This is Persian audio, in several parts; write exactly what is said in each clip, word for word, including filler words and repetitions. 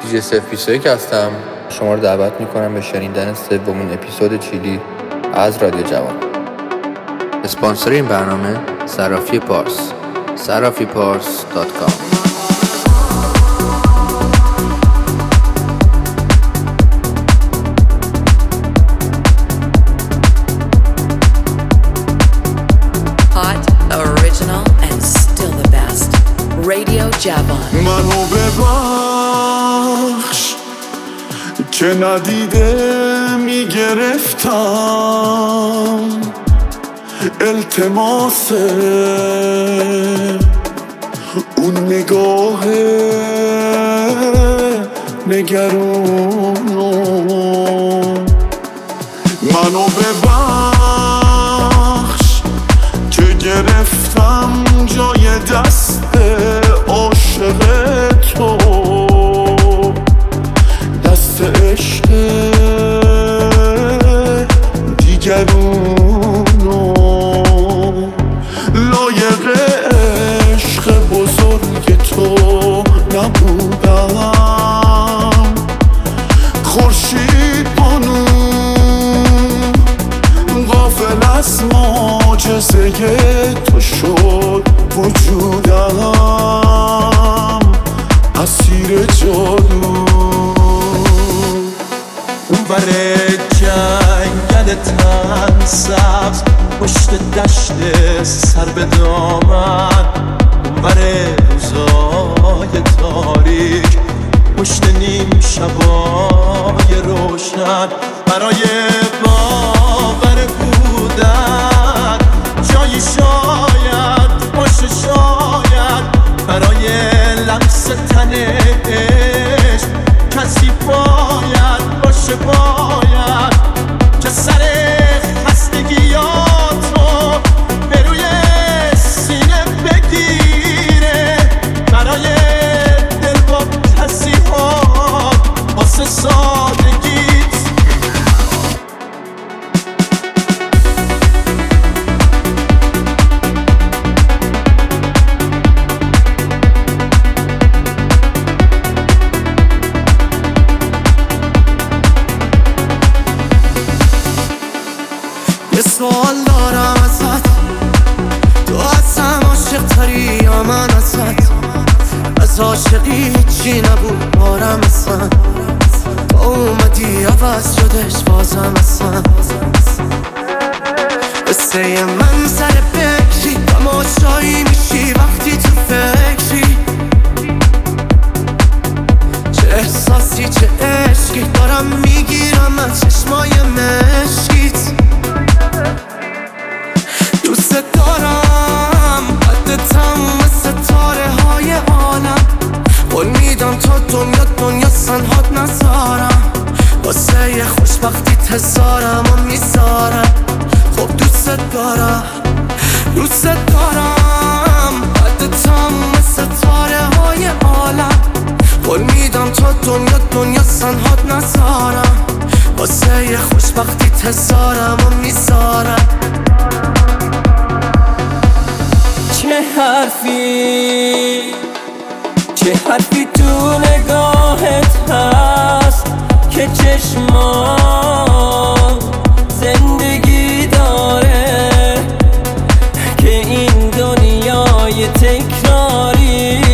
دیجی صفر بیست و یک هستم. شما رو دعوت میکنم به شنیدن سومین اپیزود چیلی از رادیو جوان. اسپانسر این برنامه صرافی پارس، صرافی پارس دات کام. منو ببخش که ندیده میگرفتم التماس اون نگاه نگرونو. منو ببخش که گرفتم جای دست عاشق تو، دست عشق دیگرونو. لایق عشق بزرگ تو نبودم، خورشید بانو غافل از معجزه تو شد وجودم، اسیر جادو. اون بره جنگل تن سبز پشت دشت سر به دامن، اون بره روزای تاریک پشت نیم شبای روشن. برای باور بودن جایی شاید باشه، شاید برای لمس تنش کسی باید باشه، باید که سر خستگیاتو به روی سینه بگیره، برای دل با تصیحات واسه سادگیت. سوال دارم ازت، تو ازم عاشق تری یا من ازت؟ از عاشقی چی نبود بارم اصلا، با اومدی عوض شدش بازم اصلا. قصه من سر فکری تماشایی میشی وقتی تو فکری، چه احساسی چه عشقی دارم میگیرم از چشمای مشکیت. دوست دارم حد تموم ستاره های عالم، قول میدم تا دنیا دنیا سنهات نذارم، واسه خوشبختی تزارم و میذارم. خب دوست دارم دوست دارم حد تموم ستاره های عالم، قول میدم تا دنیا دنیا سنهات نذارم، واسه خوشبختی تزارم و میذارم. چه حرفی چه حرفی تو نگاهت هست که چشمان زندگی داره، که این دنیای تکراری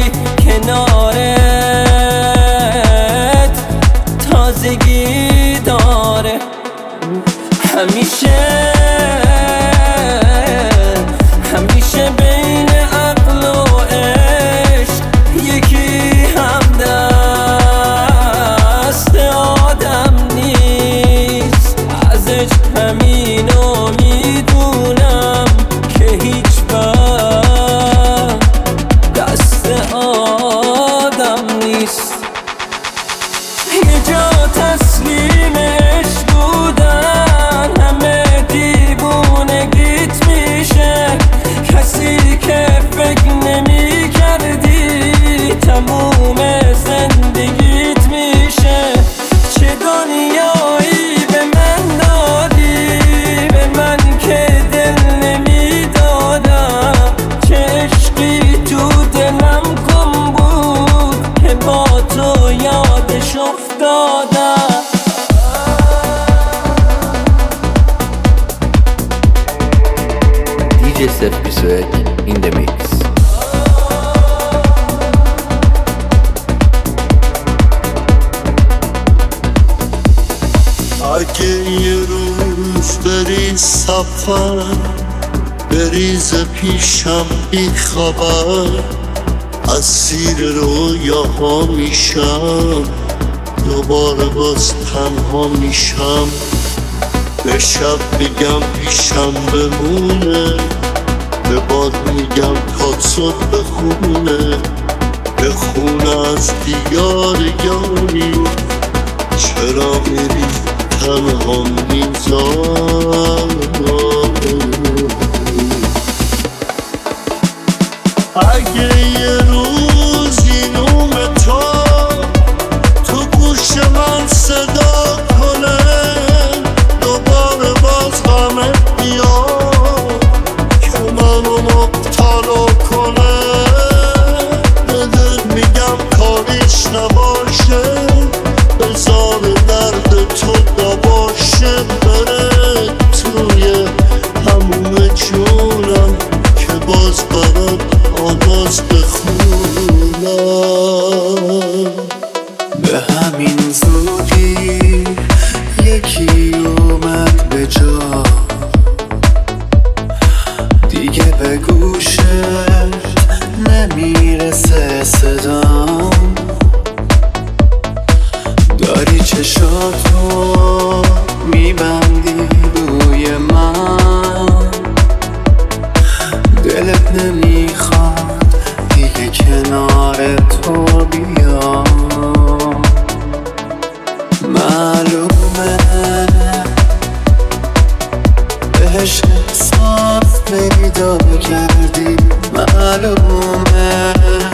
کنارت تازگی داره. همیشه همیشه بین عقل و عشق یکی همدست آدم نیست. از عشق همینو میدونم که هیچ وقت سفر بریز پیشم بی خبر، اسیر رویاها میشم، دوباره باز تنها میشم. به شب میگم پیشم بمونه، به باد میگم کاتسود بخونه، به خونه از دیار یاری چرا میری تنها میذاری. اگه یه روزی نوم تو تو گوش من صدا کنه، دوباره باز غمت بیاد که منو مبتلا کنه، به دل میگم کاریش نباشه، بذار درد تو دباشه، بره توی هموم جونم که باز برات آواز بخونم. به همین زودی یکی اومد به جا، دیگه به گوشت نمیرسه صدام، داری چشاتو میبندی روی من، دلت نمیخواد دیگه کنار تو بیام. معلومه بهش احساس پیدا کردی، معلومه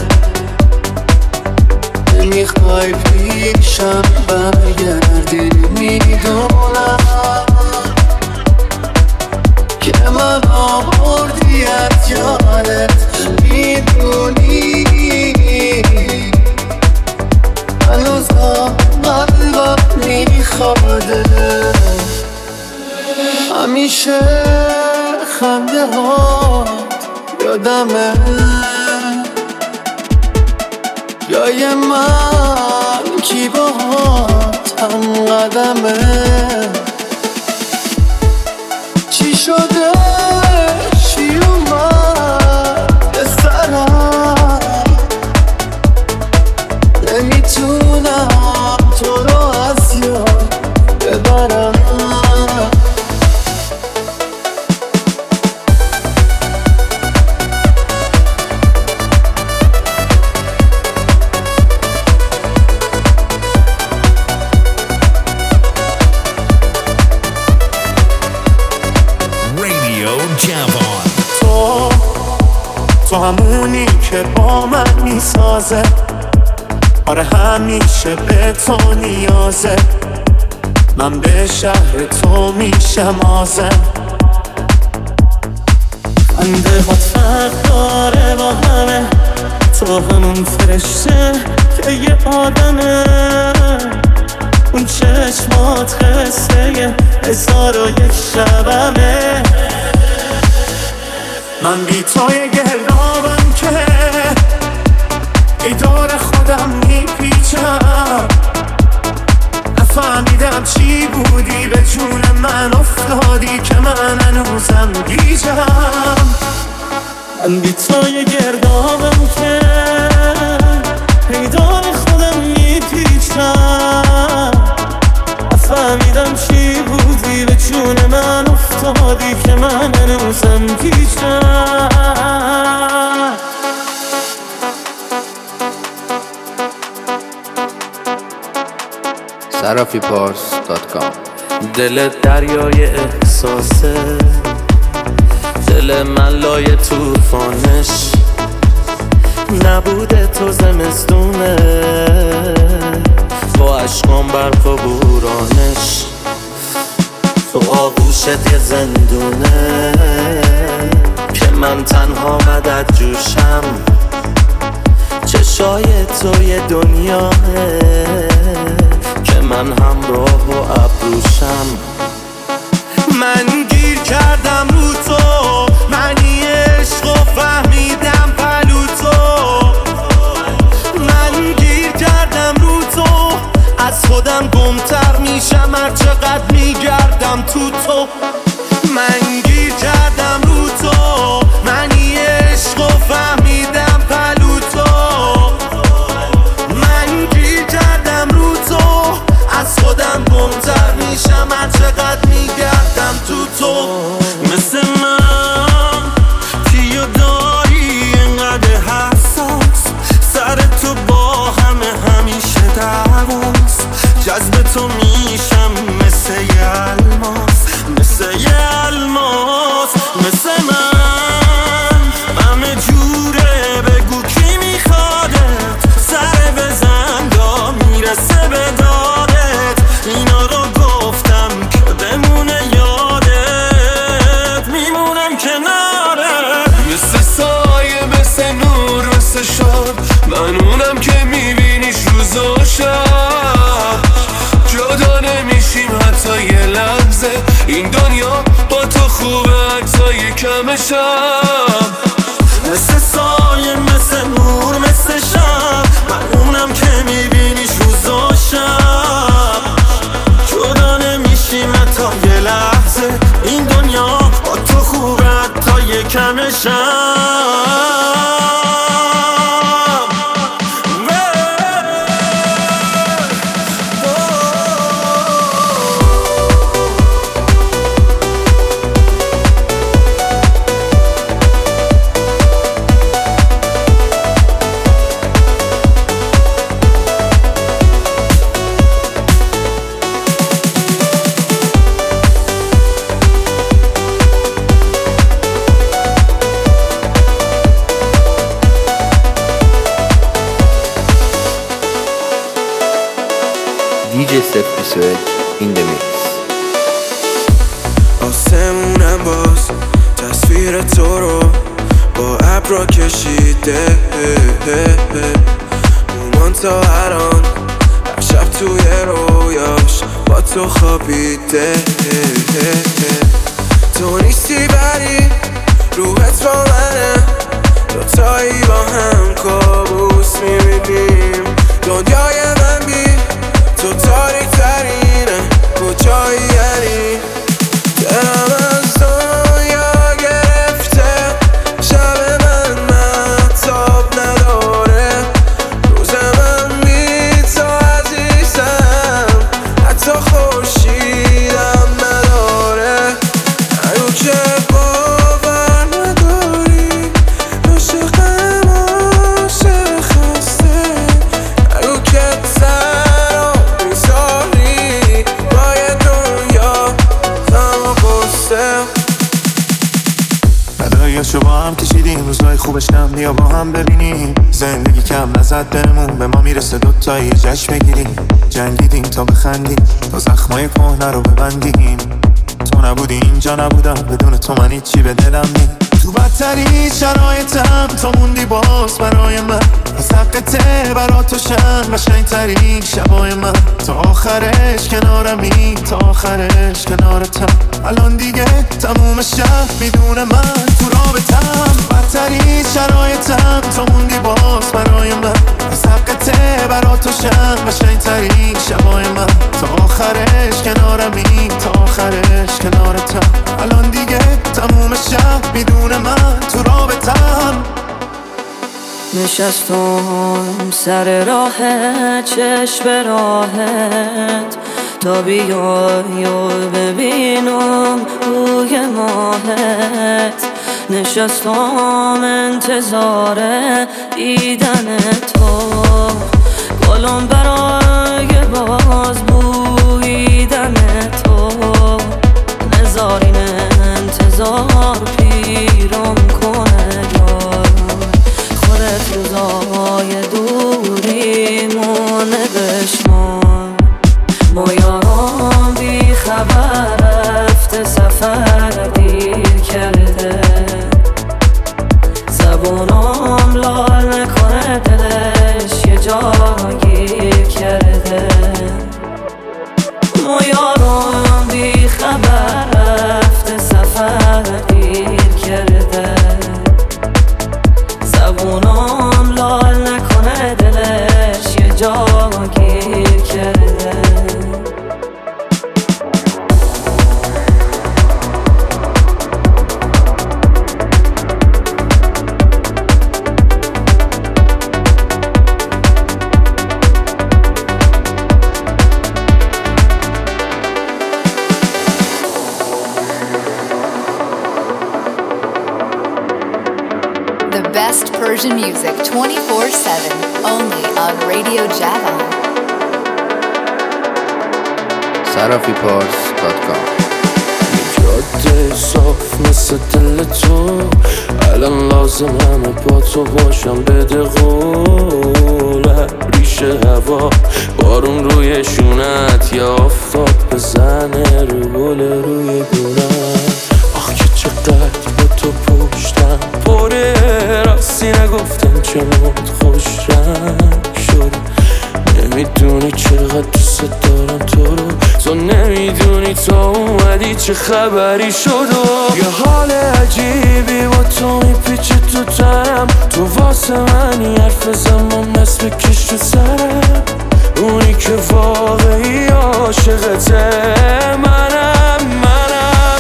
نمیخوای پیشم برگردی، میدونم که من آوردی از یادت، میدونی هنوزا قلبم میخواده. همیشه خنده ها یادمه، جای من کی باهات هم قدمه. چی شده چی اومد به سرم، نمیتونم تو رو از یاد ببرم. تو تو همونی که با من میسازه، آره همیشه به تو نیازه، من به شهر تو میشم آزم. خنده هات فرق داره با همه، تو همون فرشته که یه آدمه، اون چشمات قصه هزار و یک شبمه. من بی توی گردابم که ای دور خودم میپیچم، نفهمیدم چی بودی به جون من افتادی که من هنوزم گیجم. من بی توی گردابم که ای دور خودم میپیچم، نفهمیدم چی بودی به جون من افتادی که من هنوزم گیجم. صرافی پارس دات کام. دل دریای احساسه، دل من لای توفانش، نبوده تو زمستونه، با عشقام برف و بورانش، تو آغوشت یه زندونه که من تنها مدد جوشم، چشای تو یه دنیاه که من همراه و ابروشم. من گیر کردم رو تو، معنی عشق و فهمیدم پلو تو، من گیر کردم رو تو، از خودم گمتر میشم هر چقدر میگردم تو تو. من کمشم، مثل سایه مثل نور مثل شب، من اونم که میبینیش روزاشم. جدا نمیشیم تا یه لحظه، این دنیا با تو خوبه تا یه کمشم. دی جی Seth Biswell in the mix. آسمونم باز تصویر تو رو با ابرا کشیده، مومان تا الان هر شب توی رویاش با تو خوابیده. تو نیستی بری روحت با منه، دوتایی با هم کابوس میبینیم. دنیای من بی تو تاریک ترینه، کجایی یعنی؟ دلم از دنیا گرفته، شب من مهتاب نداره، روز من بی تو عزیزم، حتی خورشیدم نداره. هنو که باور نداری عاشقم عاشق خسته، هنو که نداییاشو با هم کشیدیم، روزای خوبش کم بیا با هم ببینیم. زندگی کم نزد بهمون، به ما میرسه دوتایی جشن بگیریم. جنگیدیم تا بخندیم، تا زخمای کهنه رو ببندیم. تو نبودی اینجا نبودم، بدون تو من هیچی به دلم نی. تو بدترین شرایطم تو موندی باز برای من، از حقته برا تو شن قشنگترین شبای من. تا آخرش کنارمی، تا آخرش کنارتم. الان دیگه تموم شب میدون من تو رابطم. بدترین شرایطم تو موندی باز برای من، از حقته برا تو شن قشنگترین شبای من. تا آخرش کنارمی، تا آخرش کنارتم. الان دیگه تموم شب میدون من تو رابطم. نشستم سر راهت، چشم به راهت، تا بیای و ببینم روی ماهت. نشستم انتظار دیدن تو، گلم برای باز بویدن تو. نزارین انتظار پیرم کنه یار، خودت روزای دوریمونه بشمار. ما یارم بی خبر رفته، سفر دیر کرده، زبونم لال نکنه، دلش یه جا گیر کرده. ما یارم بی خبر رفته، سفر دیر کرده، زبونم لال نکنه، دلش یه جا گیر کرده. Best Persian music twenty-four seven, only on Radio Javan. sarafi pars dot com. جاده صاف مثل دل تو، الان لازم همه با تو باشم. بده قوله ریشه هوا، بارون روی شونت، یا آفتاب بزنه رو گل روی گونم. آخ که چقدر با تو پشتم پره، راستی نگفتم چمت خوش رنگ شد. نمیدونی چقدر دوست دارم تو رو، تو نمیدونی میای تو اومدی چه خبری شد و یه حال عجیبی با تو میپیچه تو تنم، تو واسه منی حرف زمان نصف بکش تو سرم، اونی که واقعی عاشقته منم منم.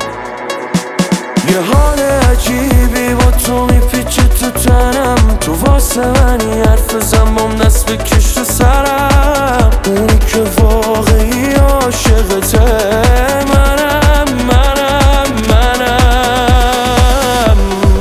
یه حال عجیبی با تو میپیچه تو تنم، تو واسه منی حرف زمان نصف بکش تو سرم، اونی که واقعی عاشقته منم منم منم.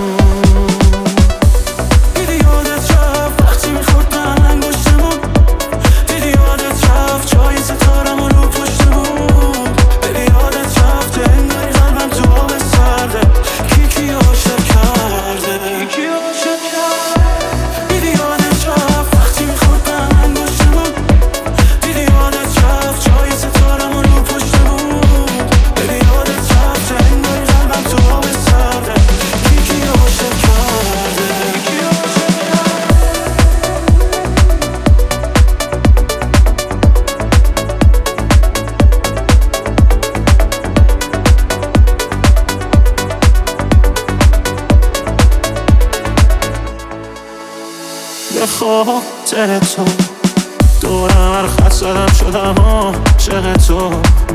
دیدی یادت رفت وقتی میخوردم انگشتمون، دیدی یادت رفت جای ستارمون رو پشتمون، ببی یادت رفت انگاری قلبم تو آب سرده، کی کی عاشق کرده کی کی عاشق کرده. دیدی یادت رفت وقتی میخوردم انگشتمون، دیدی یادت رفت جای ستارمون رو پشتمون، ببی یادت رفت انگاری قلبم تو آب سرده، کی کی عاشق کرده کی کی عاشق به خاطر تو دورم هر خط زدم شدم عاشق تو،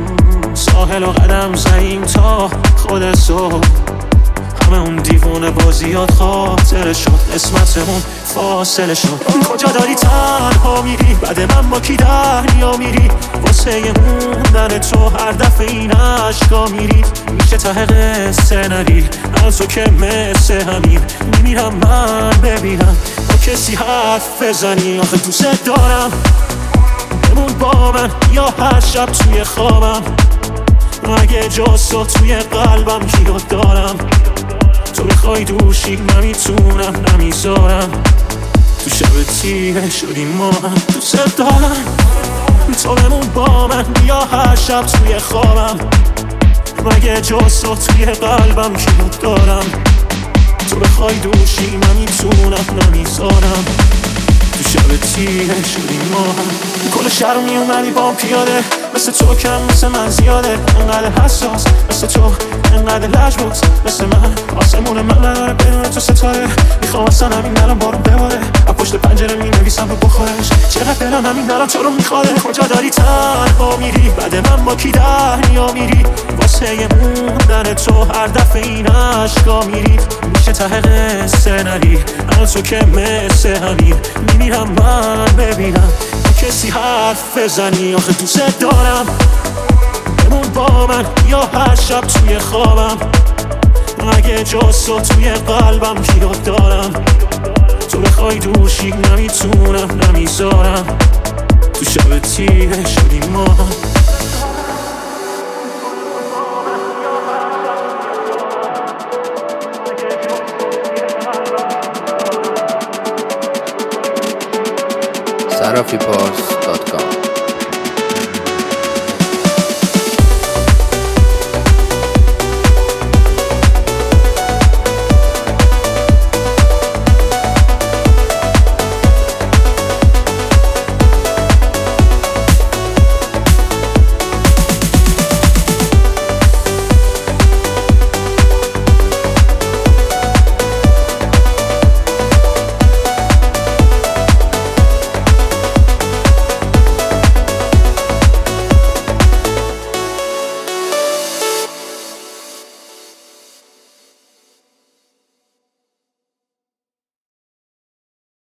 ساحل و قدم زدیم تا خود تو، همه اون دیوونه بازیات خاطر شد، قسمتمون فاصله شد. کجا داری تنها میری بعد من با کی دریا میری، واسه موندن تو هر دفعه این عشقا میری، میشه ته قصه نری از تو که مثل همین میمیرم من ببینم با کسی حرف بزنی، آخه دوست دارم بمون با من یا هر شب توی خوابم، اگه جز تو توی قلبم کیو دارم، تو بخوای دوشی نمیتونم نمیذارم، تو شب تیره شدیم ما هم دوست دارم، تو بمون با من یا هر شب توی خوابم، مگه جز تو توی قلبم کیو دارم، تو بخوای دوشی نمیتونم نمیذارم، تو شب تیره شدیم ما هم. کل شهر رو میومدی با پیاده، مثل تو کم مثل من زیاده، انقدر حساس مثل تو انقدر لجباز مثل من، آسمون من نداره بدون تو ستاره، میخوام اصلا همین الان بارون بباره، از پشت پنجره مینویسم رو بخورش، چقدر دلم همین الان تو رو میخواره. کجا داری تنها میری بعد من با کی دریا میری، واسه موندن تو هر دفعه این عشقا میری، میشه ته قصه نری از تو که مثل همین میمیرم من ببینم با کسی حرف بزنی، آخه دوست دارم بمون با من یا هر شب توی خوابم، اگه جز تو توی قلبم کیو دارم، تو بخوای دوشی نمیتونم نمیذارم، تو شب تیره شدیم ما هم. صرافی پارس دات کام